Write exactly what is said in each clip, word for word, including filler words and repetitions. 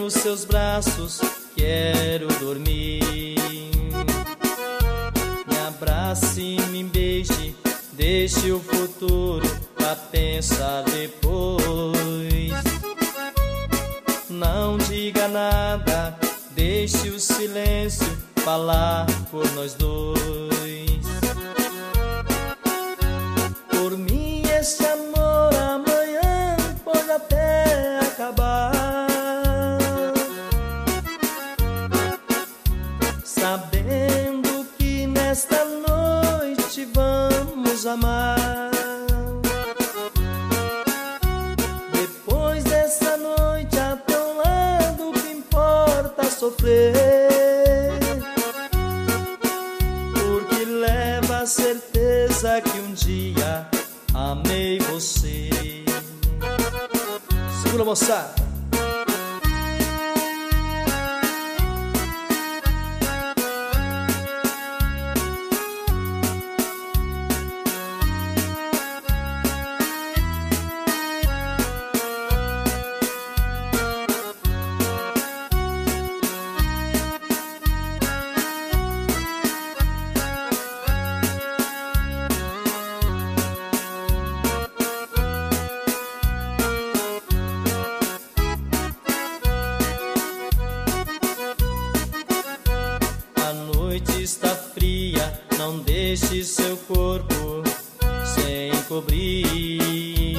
nos seus braços quero dormir. Me abrace, me beije, deixe o futuro pra pensar depois. Não diga nada, deixe o silêncio falar por nós dois. Por mim esse amor amanhã pode até acabar, sabendo que nesta noite vamos amar. Depois dessa noite a teu lado, o que importa sofrer, porque leva a certeza que um dia amei você. Segura, moçada. Está fria, não deixe seu corpo sem cobrir.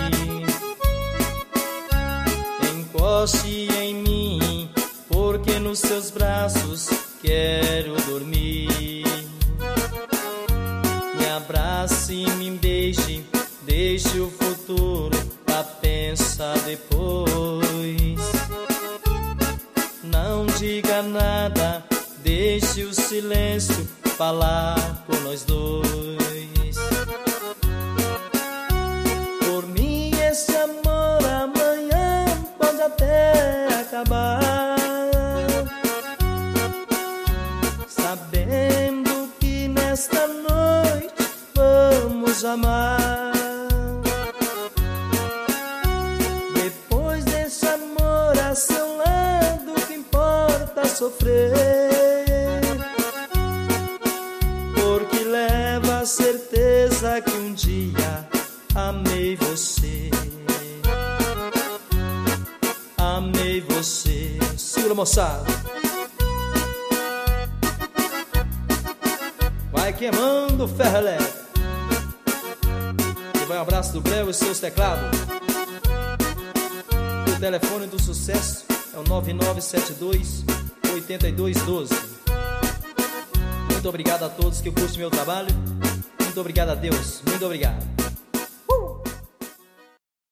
Encoste em mim, porque nos seus braços quero dormir. Me abrace, me beije, deixe o futuro pra pensar depois. Não diga nada, deixe o silêncio falar por nós dois. Por mim esse amor amanhã pode até acabar, sabendo que nesta noite vamos amar. Depois desse amor a seu lado, o que importa sofrer, porque leva a certeza que um dia amei você. Amei você. Segura, moçada. Vai queimando o ferro elétrico. E vai um abraço do Breu e seus teclados. O telefone do sucesso é o nove nove sete dois oito dois um dois. Muito obrigado a todos que curtem meu trabalho. Muito obrigado a Deus. Muito obrigado.